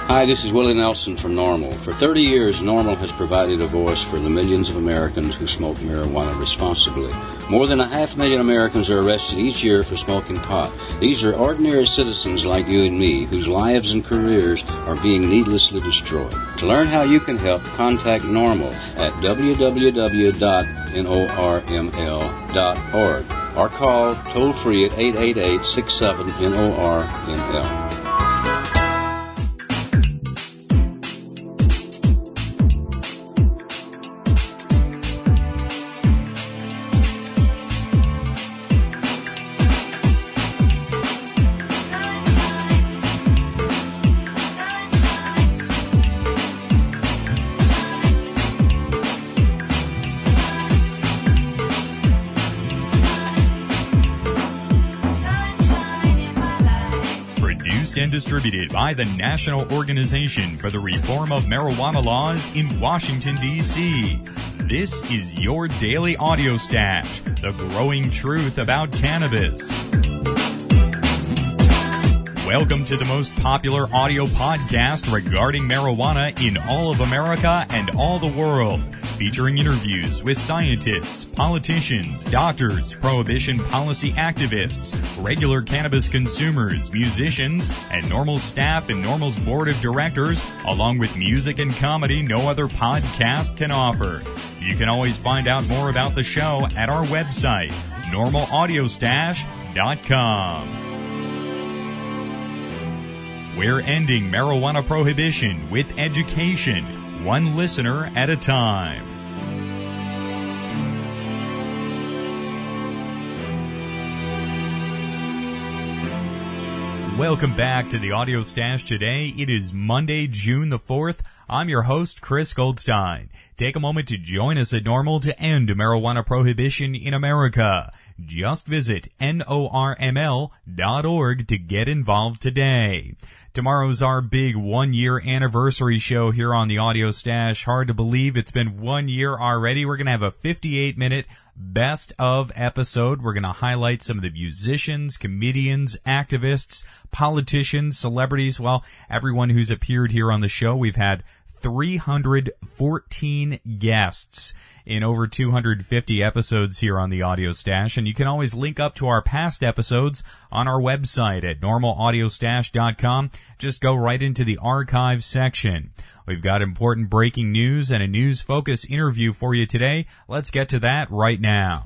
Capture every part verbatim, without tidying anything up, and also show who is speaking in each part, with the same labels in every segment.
Speaker 1: Hi, this is Willie Nelson from NORML. For thirty years, NORML has provided a voice for the millions of Americans who smoke marijuana responsibly. More than a half million Americans are arrested each year for smoking pot. These are ordinary citizens like you and me, whose lives and careers are being needlessly destroyed. To learn how you can help, contact NORML at w w w dot norml dot org or call toll-free at eight eight eight, six seven, N O R M L.
Speaker 2: And distributed by the National Organization for the Reform of Marijuana Laws in Washington, D C This is your daily audio stash, the growing truth about cannabis. Welcome to the most popular audio podcast regarding marijuana in all of America and all the world, featuring interviews with scientists, politicians, doctors, prohibition policy activists, regular cannabis consumers, musicians, and NORML staff and NORML's board of directors, along with music and comedy no other podcast can offer. You can always find out more about the show at our website, normal audio stash dot com. We're ending marijuana prohibition with education, one listener at a time. Welcome back to the Audio Stash today. It is Monday, June the fourth. I'm your host, Chris Goldstein. Take a moment to join us at NORML to end marijuana prohibition in America. Just visit N O R M L dot org to get involved today. Tomorrow's our big one-year anniversary show here on the Audio Stash. Hard to believe it's been one year already. We're going to have a fifty-eight minute best of episode. We're going to highlight some of the musicians, comedians, activists, politicians, celebrities, well, everyone who's appeared here on the show. We've had three hundred fourteen guests in over two hundred fifty episodes here on the Audio Stash, and you can always link up to our past episodes on our website at normal audio stash dot com. Just go right into the archive section. We've got important breaking news and a news focus interview for you today. Let's get to that right now.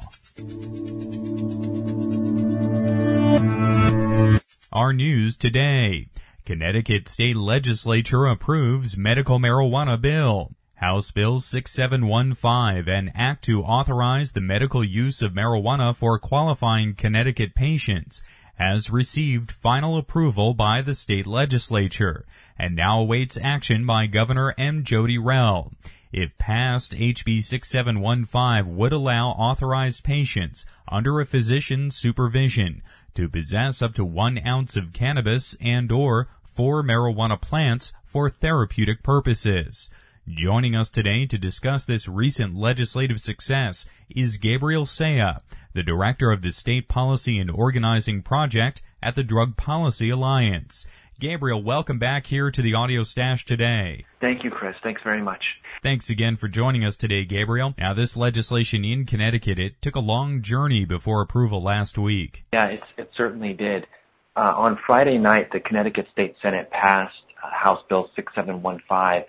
Speaker 2: Our news today. Connecticut State Legislature approves medical marijuana bill. House Bill six seven one five, an act to authorize the medical use of marijuana for qualifying Connecticut patients, has received final approval by the state legislature and now awaits action by Governor M. Jody Rell. If passed, H B six seven one five would allow authorized patients under a physician's supervision to possess up to one ounce of cannabis and or four marijuana plants for therapeutic purposes. Joining us today to discuss this recent legislative success is Gabriel Saya, the director of the State Policy and Organizing Project at the Drug Policy Alliance. Gabriel, welcome back here to the Audio Stash today.
Speaker 3: Thank you, Chris. Thanks very much.
Speaker 2: Thanks again for joining us today, Gabriel. Now, this legislation in Connecticut, it took a long journey before approval last week.
Speaker 3: Yeah, it, it certainly did. Uh, on Friday night, the Connecticut State Senate passed uh, House Bill six seven one five,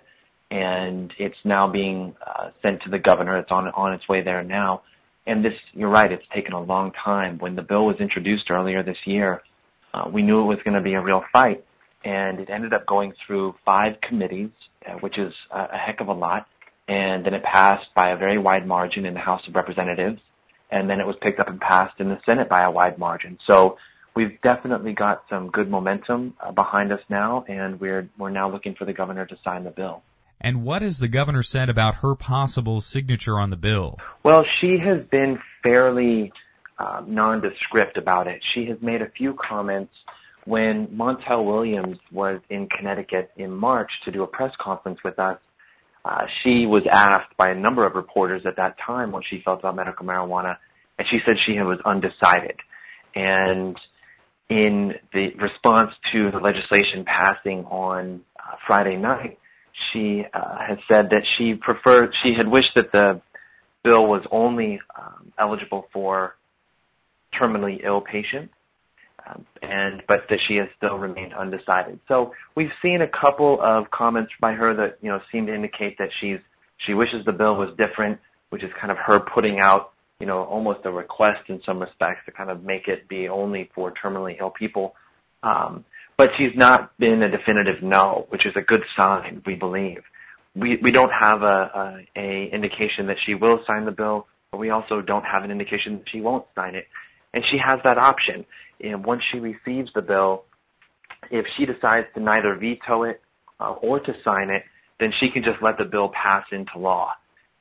Speaker 3: and it's now being uh, sent to the governor. It's on on its way there now. And this, you're right, it's taken a long time. When the bill was introduced earlier this year, uh, we knew it was going to be a real fight. And it ended up going through five committees, uh, which is a, a heck of a lot. And then it passed by a very wide margin in the House of Representatives. And then it was picked up and passed in the Senate by a wide margin. So we've definitely got some good momentum uh, behind us now, and we're we're now looking for the governor to sign the bill.
Speaker 2: And what has the governor said about her possible signature on the bill?
Speaker 3: Well, she has been fairly uh, nondescript about it. She has made a few comments. When Montel Williams was in Connecticut in March to do a press conference with us, uh, she was asked by a number of reporters at that time what she felt about medical marijuana, and she said she was undecided. And in the response to the legislation passing on uh, Friday night, she uh, had said that she preferred, she had wished that the bill was only um, eligible for terminally ill patients, um, and but that she has still remained undecided. So we've seen a couple of comments by her that, you know, seem to indicate that she's she wishes the bill was different, which is kind of her putting out, you know, almost a request in some respects to kind of make it be only for terminally ill people. Um, but she's not been a definitive no, which is a good sign, we believe. We we don't have a, a, a indication that she will sign the bill, but we also don't have an indication that she won't sign it. And she has that option. And once she receives the bill, if she decides to neither veto it uh, or to sign it, then she can just let the bill pass into law.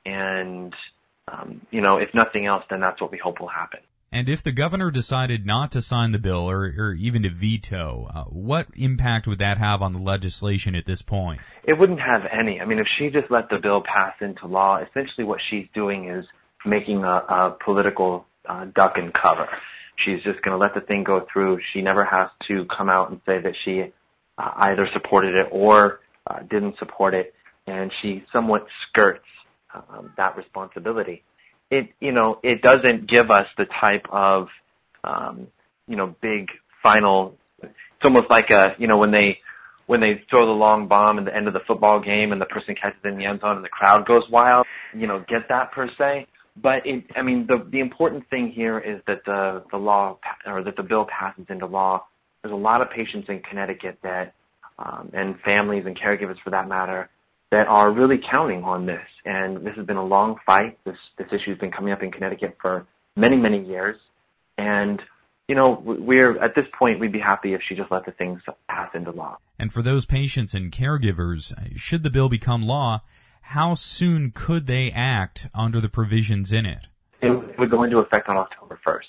Speaker 3: And, um, you know, if nothing else, then that's what we hope will happen.
Speaker 2: And if the governor decided not to sign the bill or, or even to veto, uh, what impact would that have on the legislation at this point?
Speaker 3: It wouldn't have any. I mean, if she just let the bill pass into law, essentially what she's doing is making a, a political uh, duck and cover. She's just going to let the thing go through. She never has to come out and say that she uh, either supported it or uh, didn't support it, and she somewhat skirts um, that responsibility. It, you know, it doesn't give us the type of, um, you know, big final. It's almost like a, you know, when they when they throw the long bomb at the end of the football game and the person catches it in the end zone and the crowd goes wild. You know, get that per se. But it, I mean, the the important thing here is that the the law or that the bill passes into law. There's a lot of patients in Connecticut that, um, and families and caregivers for that matter, that are really counting on this. And this has been a long fight. This this issue has been coming up in Connecticut for many, many years. And, you know, we're at this point, we'd be happy if she just let the things pass into law.
Speaker 2: And for those patients and caregivers, should the bill become law, how soon could they act under the provisions in it?
Speaker 3: It would go into effect on October first.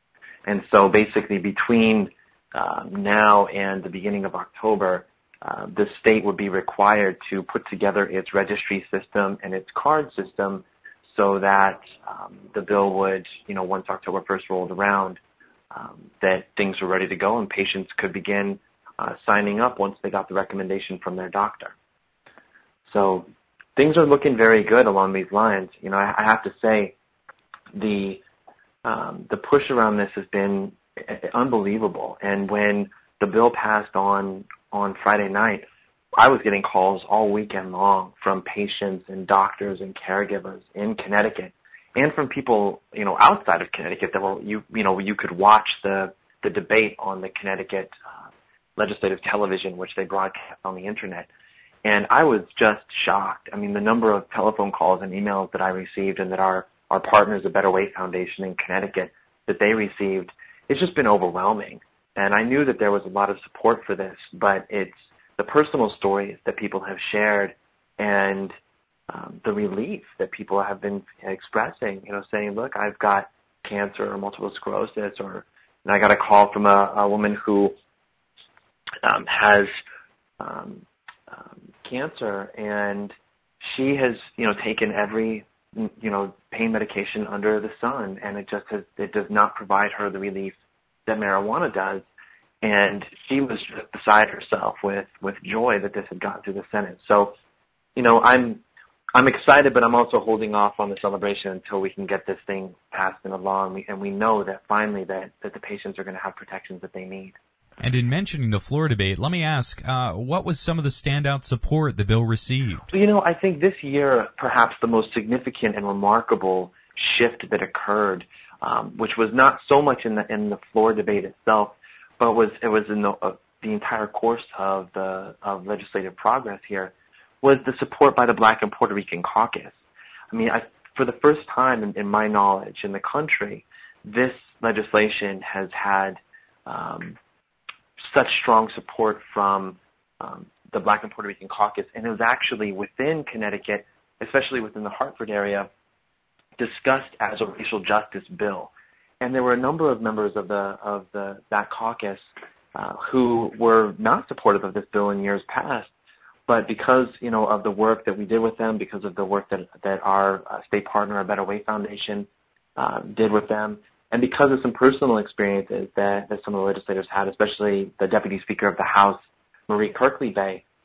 Speaker 3: And so basically between um, now and the beginning of October, Uh, the state would be required to put together its registry system and its card system so that um, the bill would, you know, once October first rolled around, um, that things were ready to go and patients could begin uh, signing up once they got the recommendation from their doctor. So things are looking very good along these lines. You know, I, I have to say the um, the push around this has been unbelievable. And when the bill passed on on Friday night, I was getting calls all weekend long from patients and doctors and caregivers in Connecticut, and from people, you know, outside of Connecticut that were, you you know, you could watch the the debate on the Connecticut uh, legislative television, which they broadcast on the internet. And I was just shocked. I mean, the number of telephone calls and emails that I received, and that our our partners, the Better Way Foundation in Connecticut, that they received, it's just been overwhelming. And I knew that there was a lot of support for this, but it's the personal stories that people have shared and um, the relief that people have been expressing, you know, saying, look, I've got cancer or multiple sclerosis, or and I got a call from a, a woman who um, has um, um, cancer, and she has, you know, taken every, you know, pain medication under the sun, and it just has, it does not provide her the relief that marijuana does. And she was just beside herself with, with joy that this had gotten through the Senate. So, you know, I'm I'm excited, but I'm also holding off on the celebration until we can get this thing passed into law, and we, and we know that finally that, that the patients are going to have protections that they need.
Speaker 2: And in mentioning the floor debate, let me ask, uh, what was some of the standout support the bill received?
Speaker 3: You know, I think this year perhaps the most significant and remarkable shift that occurred, um, which was not so much in the in the floor debate itself, but was it was in the, uh, the entire course of the of legislative progress here, was the support by the Black and Puerto Rican caucus. I mean, I, for the first time in, in my knowledge in the country, this legislation has had um, such strong support from um, the Black and Puerto Rican caucus, and it was actually within Connecticut, especially within the Hartford area, discussed as a racial justice bill. And there were a number of members of the of the that caucus uh, who were not supportive of this bill in years past, but because, you know, of the work that we did with them, because of the work that that our uh, state partner, our Better Way Foundation, uh, did with them, and because of some personal experiences that, that some of the legislators had, especially the Deputy Speaker of the House, Marie Kirkley Bay,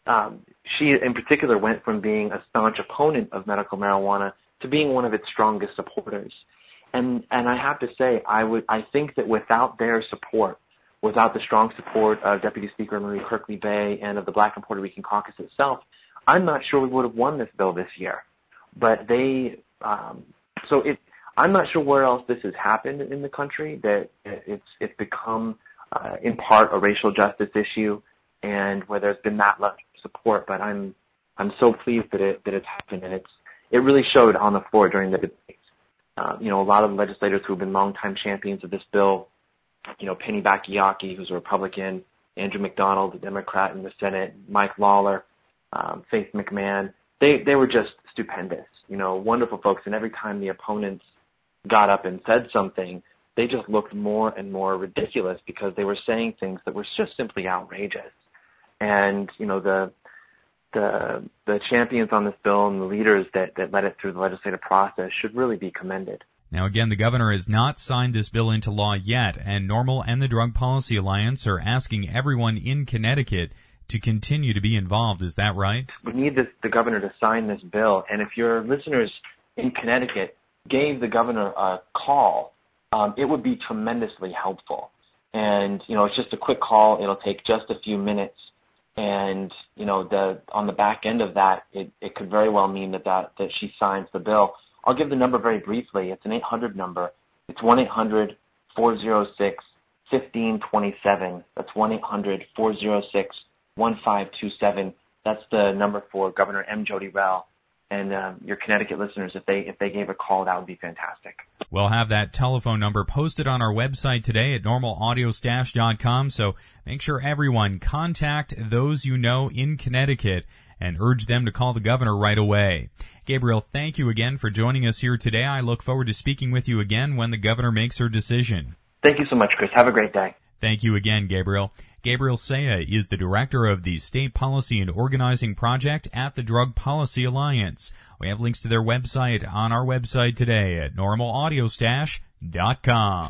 Speaker 3: um, she in particular went from being a staunch opponent of medical marijuana to being one of its strongest supporters. And and I have to say, I would I think that without their support, without the strong support of Deputy Speaker Marie Kirkley Bay and of the Black and Puerto Rican Caucus itself, I'm not sure we would have won this bill this year. But they, um, so it, I'm not sure where else this has happened in the country, that it's it's become uh, in part a racial justice issue, and where there's been that much support. But I'm I'm so pleased that it that it's happened, and it's it really showed on the floor during the debate. Uh, you know, a lot of legislators who have been longtime champions of this bill, you know, Penny Bakayaki, who's a Republican, Andrew McDonald, a Democrat in the Senate, Mike Lawler, um, Faith McMahon, they, they were just stupendous, you know, wonderful folks. And every time the opponents got up and said something, they just looked more and more ridiculous because they were saying things that were just simply outrageous. And, you know, the the the champions on this bill and the leaders that, that led it through the legislative process should really be commended.
Speaker 2: Now, again, the governor has not signed this bill into law yet, and NORML and the Drug Policy Alliance are asking everyone in Connecticut to continue to be involved. Is that right?
Speaker 3: We need this, the governor to sign this bill, and if your listeners in Connecticut gave the governor a call, um, it would be tremendously helpful. And, you know, it's just a quick call. It'll take just a few minutes. And, you know, the on the back end of that, it, it could very well mean that, that, that she signs the bill. I'll give the number very briefly. It's an eight hundred number. It's one eight hundred four oh six one five two seven. That's one eight hundred four oh six one five two seven. That's the number for Governor M. Jody Rell. And um, your Connecticut listeners, if they if they gave a call, that would be fantastic.
Speaker 2: We'll have that telephone number posted on our website today at normal audio stash dot com, so make sure everyone contact those you know in Connecticut and urge them to call the governor right away. Gabriel, thank you again for joining us here today. I look forward to speaking with you again when the governor makes her decision.
Speaker 3: Thank you so much, Chris. Have a great day.
Speaker 2: Thank you again, Gabriel. Gabriel Saya is the director of the State Policy and Organizing Project at the Drug Policy Alliance. We have links to their website on our website today at normal audio stash dot com.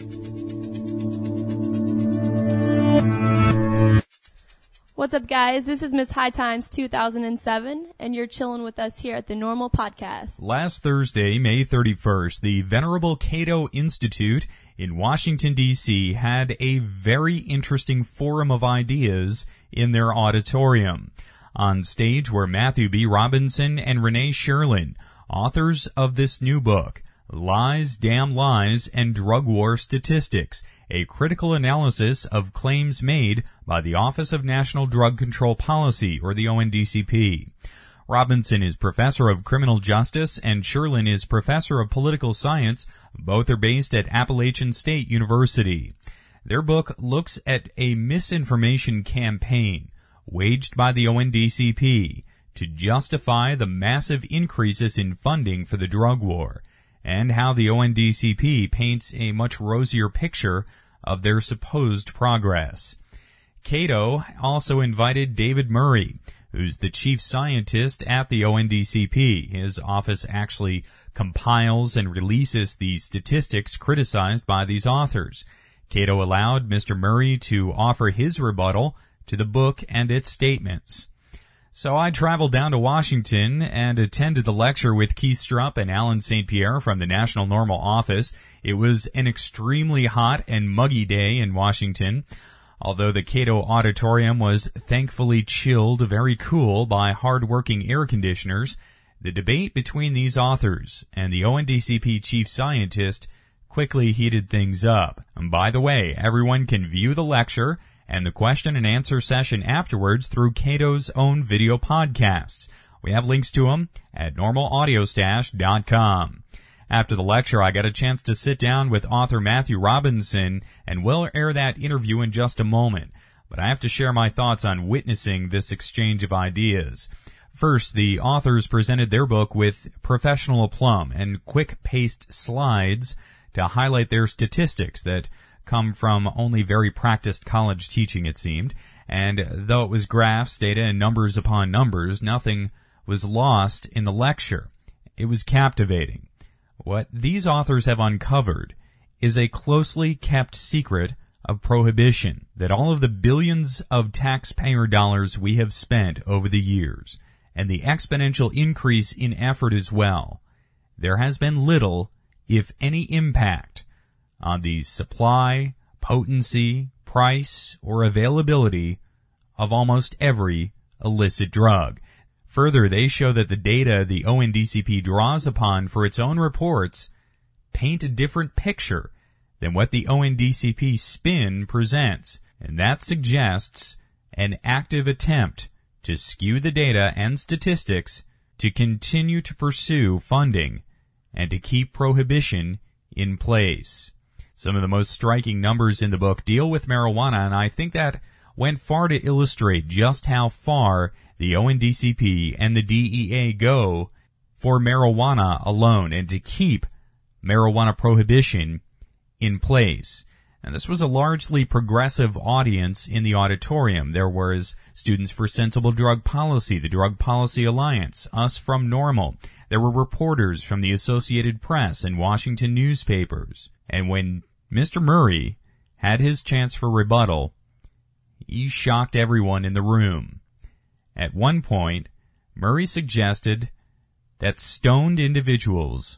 Speaker 4: What's up, guys? This is Miss High Times two thousand seven, and you're chilling with us here at the NORML Podcast.
Speaker 2: Last Thursday, May thirty-first, the Venerable Cato Institute in Washington, D C had a very interesting forum of ideas in their auditorium. On stage were Matthew B. Robinson and Renee Sherlin, authors of this new book, Lies, Damn Lies, and Drug War Statistics, a critical analysis of claims made by the Office of National Drug Control Policy, or the O N D C P. Robinson is professor of criminal justice, and Sherlin is professor of political science. Both are based at Appalachian State University. Their book looks at a misinformation campaign waged by the O N D C P to justify the massive increases in funding for the drug war, and how the O N D C P paints a much rosier picture of their supposed progress. Cato also invited David Murray, who's the chief scientist at the O N D C P. His office actually compiles and releases the statistics criticized by these authors. Cato allowed Mister Murray to offer his rebuttal to the book and its statements. So I traveled down to Washington and attended the lecture with Keith Strupp and Alan Saint Pierre from the National NORML office. It was an extremely hot and muggy day in Washington, although the Cato Auditorium was thankfully chilled very cool by hard-working air conditioners. The debate between these authors and the O N D C P chief scientist quickly heated things up. And by the way, everyone can view the lecture and the question and answer session afterwards through Cato's own video podcasts. We have links to them at normal audio stash dot com. After the lecture, I got a chance to sit down with author Matthew Robinson, and we'll air that interview in just a moment. But I have to share my thoughts on witnessing this exchange of ideas. First, the authors presented their book with professional aplomb and quick-paced slides to highlight their statistics that come from only very practiced college teaching, it seemed. And though it was graphs, data, and numbers upon numbers, nothing was lost in the lecture. It was captivating. What these authors have uncovered is a closely kept secret of prohibition, that all of the billions of taxpayer dollars we have spent over the years, and the exponential increase in effort as well, there has been little, if any, impact on the supply, potency, price, or availability of almost every illicit drug. Further, they show that the data the O N D C P draws upon for its own reports paint a different picture than what the O N D C P spin presents, and that suggests an active attempt to skew the data and statistics to continue to pursue funding and to keep prohibition in place. Some of the most striking numbers in the book deal with marijuana, and I think that went far to illustrate just how far the O N D C P and the D E A go for marijuana alone and to keep marijuana prohibition in place. And this was a largely progressive audience in the auditorium. There was Students for Sensible Drug Policy, the Drug Policy Alliance, Us from Normal. There were reporters from the Associated Press and Washington newspapers. And when Mister Murray had his chance for rebuttal, he shocked everyone in the room. At one point, Murray suggested that stoned individuals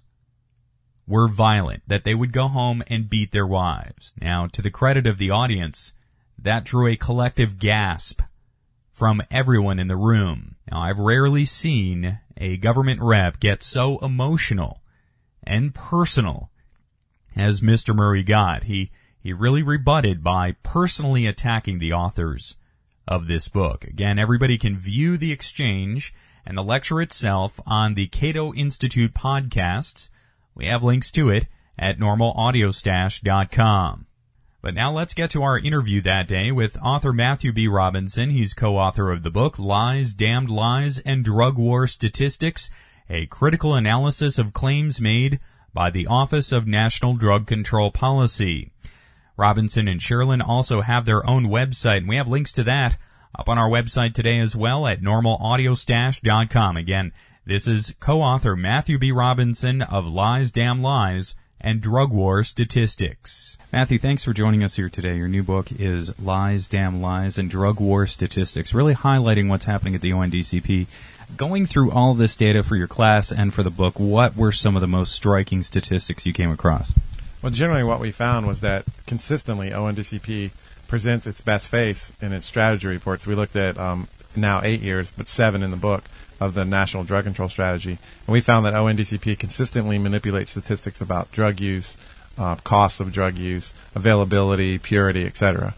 Speaker 2: were violent, that they would go home and beat their wives. Now, to the credit of the audience, that drew a collective gasp from everyone in the room. Now, I've rarely seen a government rep get so emotional and personal as Mister Murray got. He he really rebutted by personally attacking the authors of this book. Again, everybody can view the exchange and the lecture itself on the Cato Institute podcasts. We have links to it at normal audio stash dot com. But now let's get to our interview that day with author Matthew B. Robinson. He's co-author of the book Lies, Damned Lies, and Drug War Statistics, a critical analysis of claims made by the Office of National Drug Control Policy. Robinson and Sherlin also have their own website, and we have links to that up on our website today as well at normal audio stash dot com. Again, this is co-author Matthew B. Robinson of Lies, Damn Lies, and Drug War Statistics. Matthew, thanks for joining us here today. Your new book is Lies, Damn Lies, and Drug War Statistics, really highlighting what's happening at the O N D C P. Going through all this data for your class and for the book, what were some of the most striking statistics you came across?
Speaker 5: Well, generally what we found was that consistently O N D C P presents its best face in its strategy reports. We looked at um, now eight years, but seven in the book, of the National Drug Control Strategy. And we found that O N D C P consistently manipulates statistics about drug use, uh, costs of drug use, availability, purity, et cetera.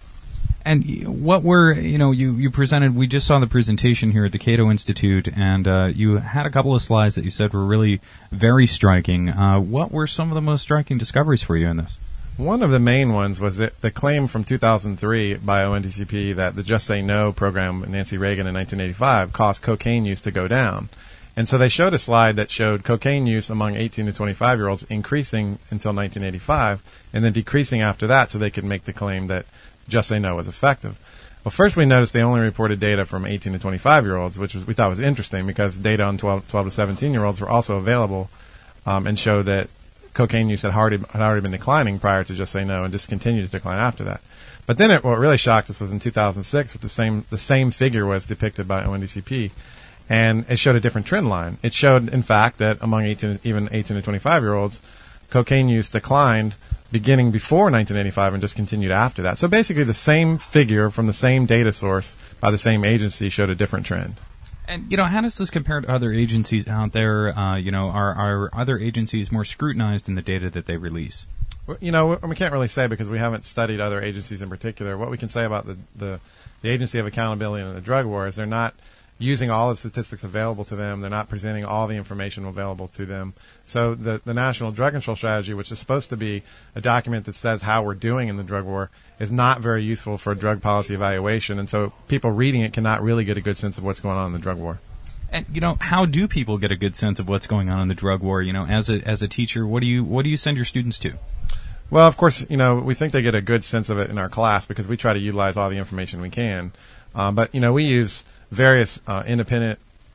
Speaker 2: And what were, you know, you, you presented, we just saw the presentation here at the Cato Institute, and uh, you had a couple of slides that you said were really very striking. Uh, what were some of the most striking discoveries for you in this?
Speaker 5: One of the main ones was that the claim from two thousand three by O N D C P that the Just Say No program, Nancy Reagan in nineteen eighty-five, caused cocaine use to go down. And so they showed a slide that showed cocaine use among eighteen to twenty-five-year-olds increasing until nineteen eighty-five and then decreasing after that so they could make the claim that Just Say No was effective. Well, first we noticed they only reported data from eighteen to twenty-five-year-olds, which was, we thought was interesting because data on twelve, twelve to seventeen-year-olds were also available um, and showed that cocaine use had already, had already been declining prior to Just Say No and just continued to decline after that. But then it, what really shocked us was in two thousand six, with the same the same figure was depicted by O N D C P, and it showed a different trend line. It showed, in fact, that among eighteen, even eighteen to twenty-five-year-olds, cocaine use declined beginning before nineteen eighty-five and just continued after that. So basically the same figure from the same data source by the same agency showed a different trend.
Speaker 2: And, you know, how does this compare to other agencies out there? Uh, you know, are, are other agencies more scrutinized in the data that they release?
Speaker 5: Well, you know, we can't really say because we haven't studied other agencies in particular. What we can say about the, the, the Agency of Accountability and the Drug War is they're not using all the statistics available to them. They're not presenting all the information available to them. So the, the National Drug Control Strategy, which is supposed to be a document that says how we're doing in the drug war, is not very useful for drug policy evaluation. And so people reading it cannot really get a good sense of what's going on in the drug war.
Speaker 2: And, you know, how do people get a good sense of what's going on in the drug war? You know, as a as a teacher, what do you what do you send your students to?
Speaker 5: Well, of course, you know, we think they get a good sense of it in our class because we try to utilize all the information we can. Um, but, you know, we use various uh, independent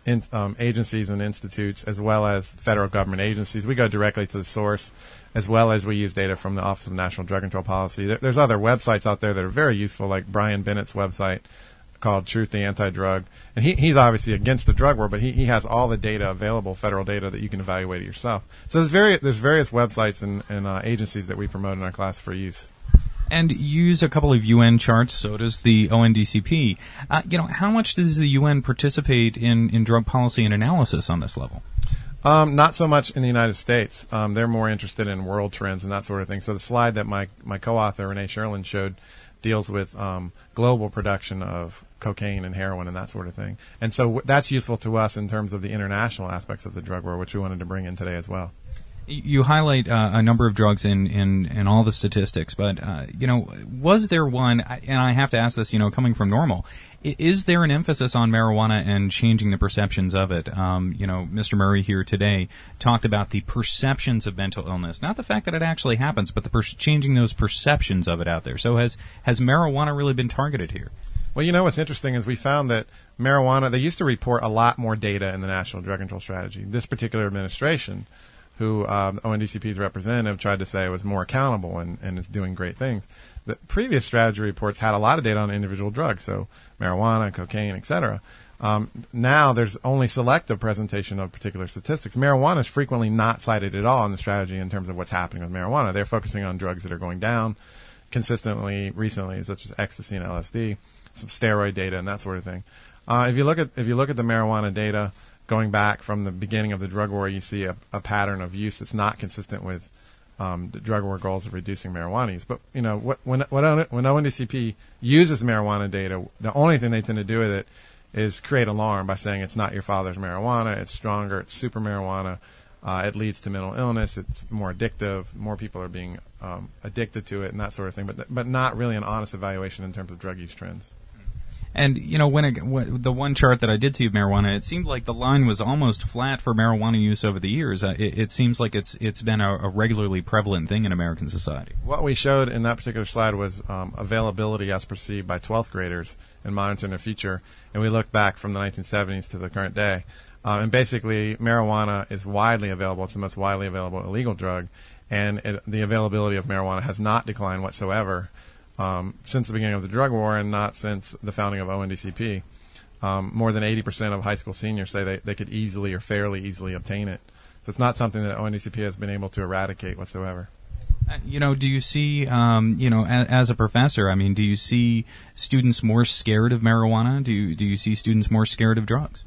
Speaker 5: in, um, agencies and institutes, as well as federal government agencies. We go directly to the source, as well as we use data from the Office of National Drug Control Policy. There, there's other websites out there that are very useful, like Brian Bennett's website called Truth the Anti-Drug. And he, he's obviously against the drug war, but he, he has all the data available, federal data, that you can evaluate it yourself. So there's, very, there's various websites and, and uh, agencies that we promote in our class for use.
Speaker 2: And you use a couple of U N charts, so does the O N D C P. Uh, you know, how much does the U N participate in, in drug policy and analysis on this level?
Speaker 5: Um, not so much in the United States. Um, they're more interested in world trends and that sort of thing. So the slide that my, my co-author, Renee Sherlin, showed deals with um, global production of cocaine and heroin and that sort of thing. And so w- that's useful to us in terms of the international aspects of the drug war, which we wanted to bring in today as well.
Speaker 2: You highlight uh, a number of drugs in, in, in all the statistics, but, uh, you know, was there one, and I have to ask this, you know, coming from NORML, is there an emphasis on marijuana and changing the perceptions of it? Um, you know, Mister Murray here today talked about the perceptions of mental illness, not the fact that it actually happens, but the per- changing those perceptions of it out there. So has, has marijuana really been targeted here?
Speaker 5: Well, you know, what's interesting is we found that marijuana, they used to report a lot more data in the National Drug Control Strategy. This particular administration, who um, O N D C P's representative tried to say was more accountable and, and is doing great things. The previous strategy reports had a lot of data on individual drugs, so marijuana, cocaine, et cetera. Um, now there's only selective presentation of particular statistics. Marijuana is frequently not cited at all in the strategy in terms of what's happening with marijuana. They're focusing on drugs that are going down consistently recently, such as ecstasy and L S D, some steroid data and that sort of thing. Uh, if you look at if you look at the marijuana data, going back from the beginning of the drug war, you see a, a pattern of use that's not consistent with um, the drug war goals of reducing marijuana use. But, you know, what, when, when, when O N D C P uses marijuana data, the only thing they tend to do with it is create alarm by saying it's not your father's marijuana, it's stronger, it's super marijuana, uh, it leads to mental illness, it's more addictive, more people are being um, addicted to it and that sort of thing, but, th- but not really an honest evaluation in terms of drug use trends.
Speaker 2: And, you know, when, it, when the one chart that I did see of marijuana, it seemed like the line was almost flat for marijuana use over the years. Uh, it, it seems like it's it's been a, a regularly prevalent thing in American society.
Speaker 5: What we showed in that particular slide was um, availability as perceived by twelfth graders in Monitoring the Future, and we looked back from the nineteen seventies to the current day. Uh, and basically, marijuana is widely available. It's the most widely available illegal drug, and it, the availability of marijuana has not declined whatsoever Um, since the beginning of the drug war, and not since the founding of O N D C P. Um, more than eighty percent of high school seniors say they, they could easily or fairly easily obtain it. So it's not something that O N D C P has been able to eradicate whatsoever.
Speaker 2: Uh, you know, do you see, um, you know, a, as a professor, I mean, do you see students more scared of marijuana? Do you, do you see students more scared of drugs?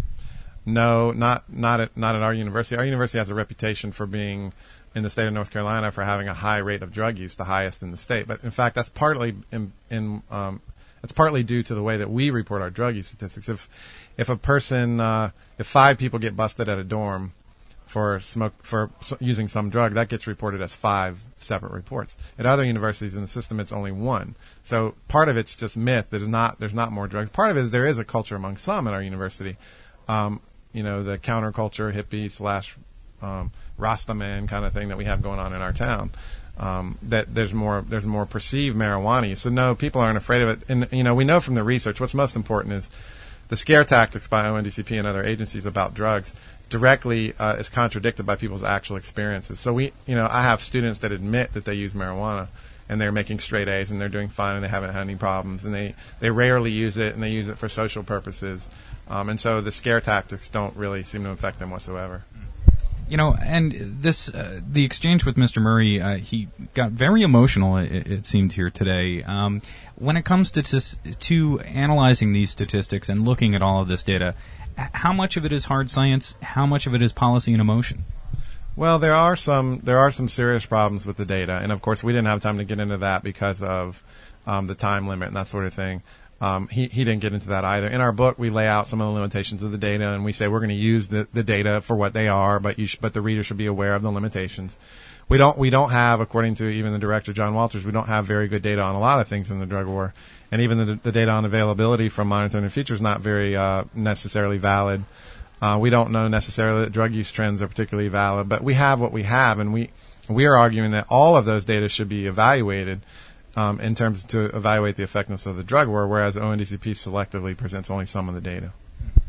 Speaker 5: No, not not at not at our university. Our university has a reputation for being, in the state of North Carolina, for having a high rate of drug use, the highest in the state. But in fact, that's partly in, in um, it's partly due to the way that we report our drug use statistics. If if a person, uh, if five people get busted at a dorm for smoke for using some drug, that gets reported as five separate reports. At other universities in the system, it's only one. So part of it's just myth that is not there's not more drugs. Part of it is there is a culture among some at our university. Um, you know, the counterculture, hippie slash um, Rastaman kind of thing that we have going on in our town. Um, that there's more there's more perceived marijuana use. So no, people aren't afraid of it. And you know, we know from the research what's most important is the scare tactics by O N D C P and other agencies about drugs directly uh, is contradicted by people's actual experiences. So we, you know, I have students that admit that they use marijuana and they're making straight A's and they're doing fine and they haven't had any problems, and they they rarely use it and they use it for social purposes. Um, and so the scare tactics don't really seem to affect them whatsoever.
Speaker 2: You know, and this, uh, the exchange with Mister Murray, uh, he got very emotional, it, it seemed here today. Um, when it comes to, to to analyzing these statistics and looking at all of this data, how much of it is hard science? How much of it is policy and emotion?
Speaker 5: Well, there are some there are some serious problems with the data, and of course we didn't have time to get into that because of um, the time limit and that sort of thing. Um, he, he didn't get into that either. In our book, we lay out some of the limitations of the data, and we say we're going to use the, the data for what they are, but you sh- but the reader should be aware of the limitations. We don't we don't have, according to even the director John Walters, we don't have very good data on a lot of things in the drug war, and even the, the data on availability from Monitoring the Future is not very uh, necessarily valid. Uh, we don't know necessarily that drug use trends are particularly valid, but we have what we have, and we we are arguing that all of those data should be evaluated. Um, in terms to evaluate the effectiveness of the drug war, whereas O N D C P selectively presents only some of the data.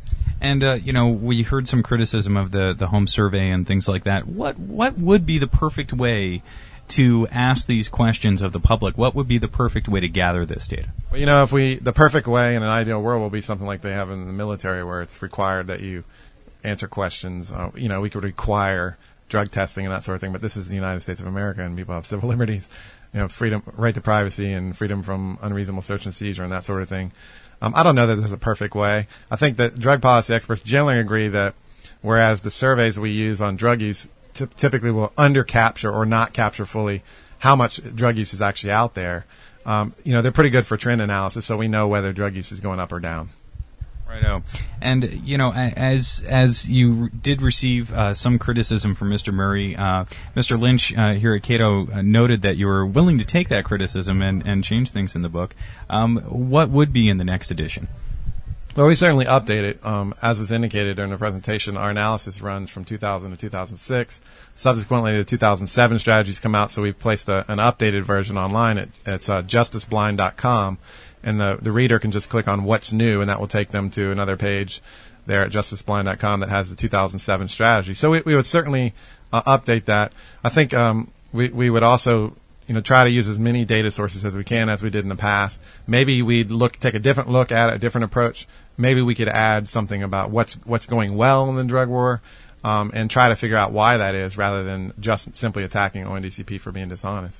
Speaker 2: And, uh, you know, we heard some criticism of the, the home survey and things like that. What what would be the perfect way to ask these questions of the public? What would be the perfect way to gather this data?
Speaker 5: Well, you know, if we, the perfect way in an ideal world will be something like they have in the military where it's required that you answer questions. Uh, you know, we could require drug testing and that sort of thing, but this is the United States of America and people have civil liberties, you know, freedom, right to privacy and freedom from unreasonable search and seizure and that sort of thing. Um, I don't know that there's a perfect way. I think that drug policy experts generally agree that whereas the surveys we use on drug use t- typically will under capture or not capture fully how much drug use is actually out there, um, you know, they're pretty good for trend analysis, so we know whether drug use is going up or down.
Speaker 2: Righto. And, you know, as as you did receive uh, some criticism from Mister Murray, uh, Mister Lynch uh, here at Cato uh, noted that you were willing to take that criticism and, and change things in the book. Um, what would be in the next edition?
Speaker 5: Well, we certainly update it. Um, as was indicated during the presentation, our analysis runs from two thousand to two thousand six. Subsequently, the two thousand seven strategies come out, so we've placed a, an updated version online. At, it's uh, justice blind dot com. And the, the reader can just click on what's new, and that will take them to another page there at justice blind dot com that has the two thousand seven strategy. So we, we would certainly uh, update that. I think um, we, we would also, you know, try to use as many data sources as we can as we did in the past. Maybe we'd look take a different look at it, a different approach. Maybe we could add something about what's what's going well in the drug war, um, and try to figure out why that is, rather than just simply attacking O N D C P for being dishonest.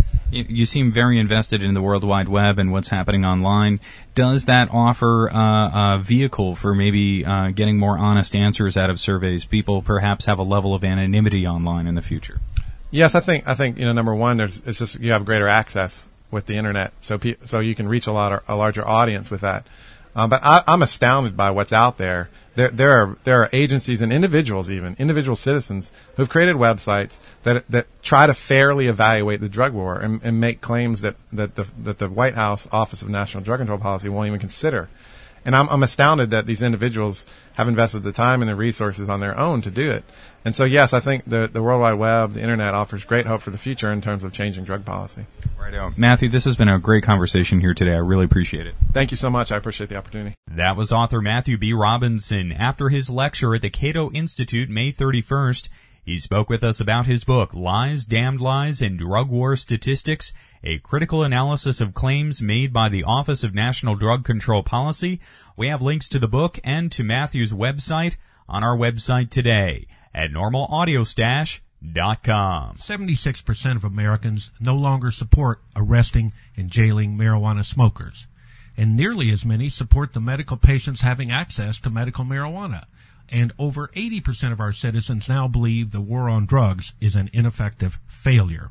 Speaker 2: You seem very invested in the World Wide Web and what's happening online. Does that offer uh, a vehicle for maybe uh, getting more honest answers out of surveys? People perhaps have a level of anonymity online in the future.
Speaker 5: Yes, I think I think you know number one, there's it's just you have greater access with the internet, so pe- so you can reach a lot of, a larger audience with that. Um, but I, I'm astounded by what's out there. There, there are there are agencies and individuals, even individual citizens, who've created websites that that try to fairly evaluate the drug war and, and make claims that that the that the White House Office of National Drug Control Policy won't even consider. And I'm, I'm astounded that these individuals have invested the time and the resources on their own to do it. And so, yes, I think the, the World Wide Web, the Internet, offers great hope for the future in terms of changing drug policy.
Speaker 2: Right on. Matthew, this has been a great conversation here today. I really appreciate it.
Speaker 5: Thank you so much. I appreciate the opportunity.
Speaker 2: That was author Matthew B. Robinson. After his lecture at the Cato Institute May thirty-first, he spoke with us about his book, Lies, Damned Lies, and Drug War Statistics, a critical analysis of claims made by the Office of National Drug Control Policy. We have links to the book and to Matthew's website on our website today at normal audio stash dot com.
Speaker 6: seventy-six percent of Americans no longer support arresting and jailing marijuana smokers, and nearly as many support the medical patients having access to medical marijuana. And over eighty percent of our citizens now believe the war on drugs is an ineffective failure.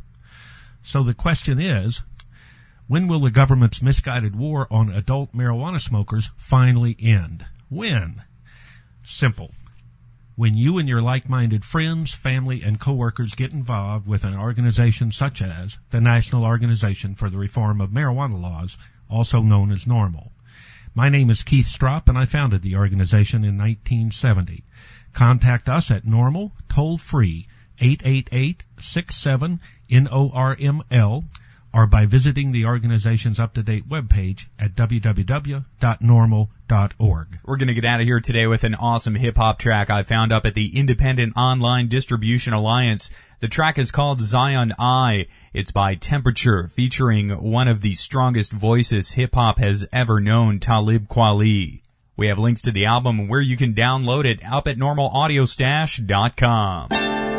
Speaker 6: So the question is, when will the government's misguided war on adult marijuana smokers finally end? When? Simple. When you and your like-minded friends, family, and coworkers get involved with an organization such as the National Organization for the Reform of Marijuana Laws, also known as NORML. My name is Keith Stropp, and I founded the organization in nineteen seventy. Contact us at NORML, toll-free, eight eight eight, six seven, N O R M L, or by visiting the organization's up-to-date webpage at w w w dot normal dot org.
Speaker 2: We're going to get out of here today with an awesome hip-hop track I found up at the Independent Online Distribution Alliance. The track is called Zion I. It's by Temperature, featuring one of the strongest voices hip-hop has ever known, Talib Kweli. We have links to the album and where you can download it up at normal audio stash dot com.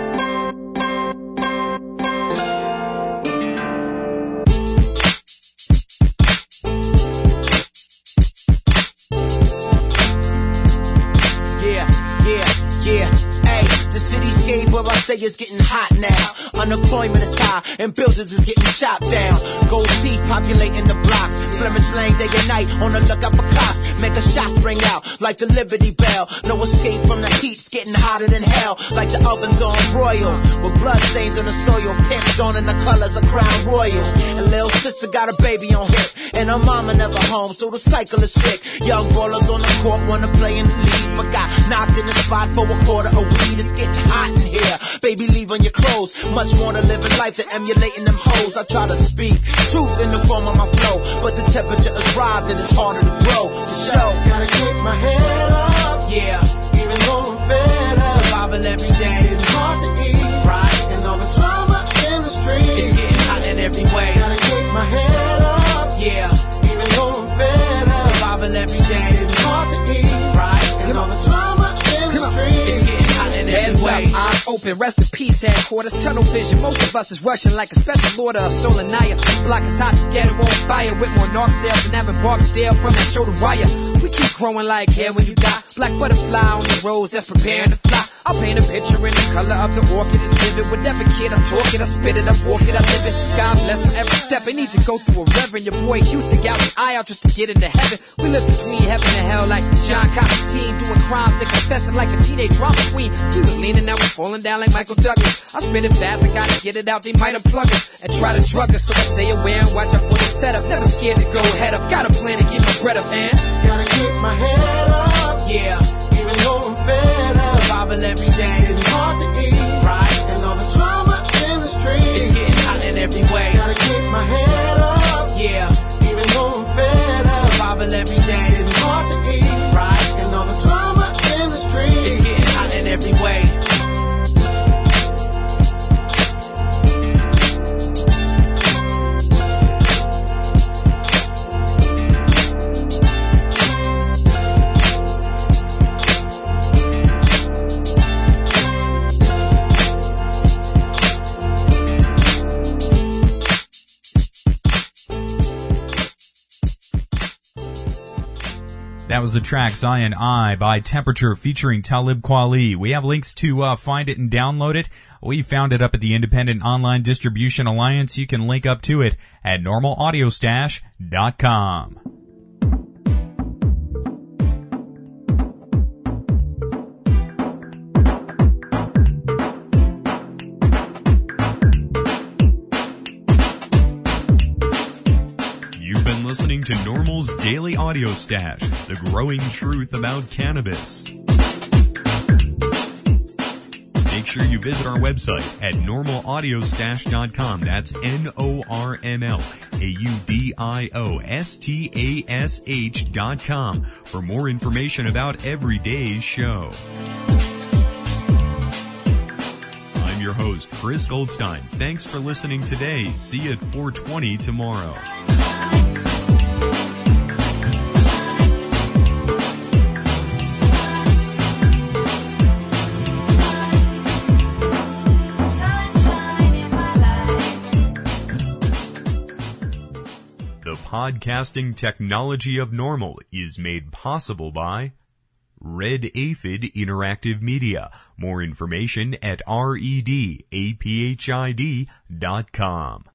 Speaker 7: Where I stay is getting hot now. Unemployment is high and buildings is getting chopped down. Gold teeth populating the blocks. Slim and slang day and night on the lookout for cops. Make a shot ring out like the Liberty Bell. No escape from the heat, it's getting hotter than hell. Like the ovens on broil, with blood stains on the soil. Pimped on in the colors of Crown Royal. And little sister got a baby on hip, and her mama never home, so the cycle is sick. Young ballers on the court wanna play in the league, but got knocked in the spot for a quarter of weed. It's getting hot in here. Baby, leave on your clothes. Much more to living life than emulating them hoes. I try to speak truth in the form of my flow, but the temperature is rising. It's harder to grow. To show, gotta keep my head up. Yeah.
Speaker 8: open. Rest in peace, headquarters, tunnel vision. Most of us is rushing like a special order of stolen Naya. Block is hot, get it on fire. With more narc sales than ever Barksdale from that shoulder wire. We keep growing like hair when you die. Black butterfly on the rose that's preparing to fly. I'll paint a picture in the color of the orchid is vivid. Whatever kid I'm talking, I spit it, I walk it, I live it. God bless my every step. I need to go through a reverend. Your boy Houston got his eye out just to get into heaven. We live between heaven and hell like John Constantine, doing crimes that confessing like a teenage drama queen. We was leaning, now we're falling down like Michael Douglas. I spit it fast, I gotta get it out. They might unplug us and try to drug us, so I stay aware and watch out for the setup. Never scared to go head up. Got a plan to get my bread up, man.
Speaker 7: Gotta get my head up. Yeah. Even though I'm fed up. Survival every day. It's getting hard to eat. Right. And all the drama in the street. It's getting hot in every way. Gotta get my head up. Yeah. Even though I'm fed up. Survival every day. It's getting hard to eat. Right. And all the drama in the street. It's getting hot in every way.
Speaker 2: That was the track Zion I by Temperature featuring Talib Kweli. We have links to uh, find it and download it. We found it up at the Independent Online Distribution Alliance. You can link up to it at normal audio stash dot com. Listening to Normal's Daily Audio Stash, the growing truth about cannabis. Make sure you visit our website at normal audio stash dot com. That's N O R M L A U D I O S T A S H dot com for more information about every day's show. I'm your host, Chris Goldstein. Thanks for listening today. See you at four twenty tomorrow. Podcasting technology of Normal is made possible by Red Aphid Interactive Media. More information at red aphid dot com.